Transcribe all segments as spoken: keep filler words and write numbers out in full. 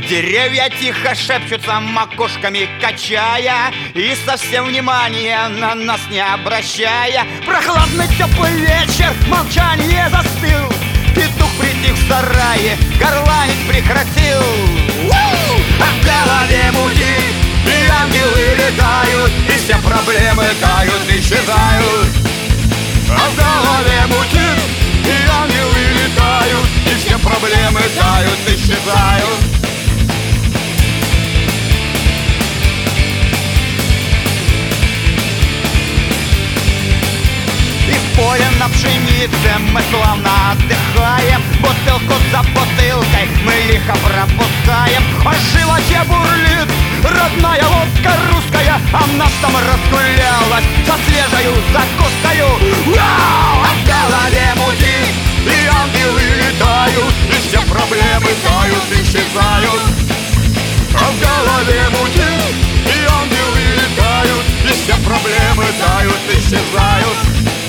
Деревья тихо шепчутся, макушками качая, и совсем внимания на нас не обращая. Прохладный теплый вечер, молчание застыл. Петух притих в сарае, горланить прекратил. А в голове мутит, и ангелы летают, и все проблемы тают, исчезают. А в голове мутит, и ангелы летают, и все проблемы тают, исчезают. В поле на пшенице мы славно отдыхаем. Бутылку за бутылкой мы лихо пропускаем. А в животе бурлит родная водка русская, а в нас там разгулялась со свежею закускою. Вау! А в голове мутит, и ангелы летают, и все проблемы тают, исчезают. А в голове мутит, и ангелы летают, и все проблемы тают, исчезают.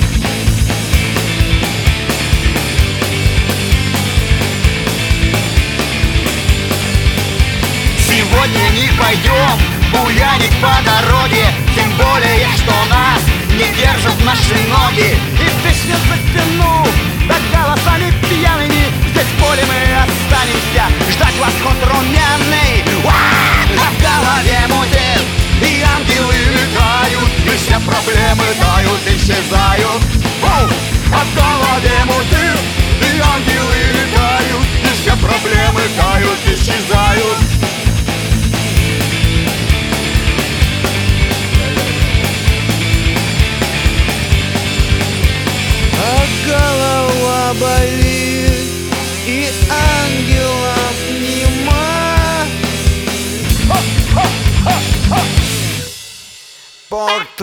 Сегодня не пойдем буянить по дороге, тем более, что нас не держат наши ноги. И песню затяну, да голосами пьяными, здесь в поле мы останемся, ждать восход румяный. А в голове мутит, и ангелы летают, и все проблемы тают, исчезают. А в голове мутит, и ангелы летают, и все проблемы тают, исчезают. Голова болит, и ангелов нема. Por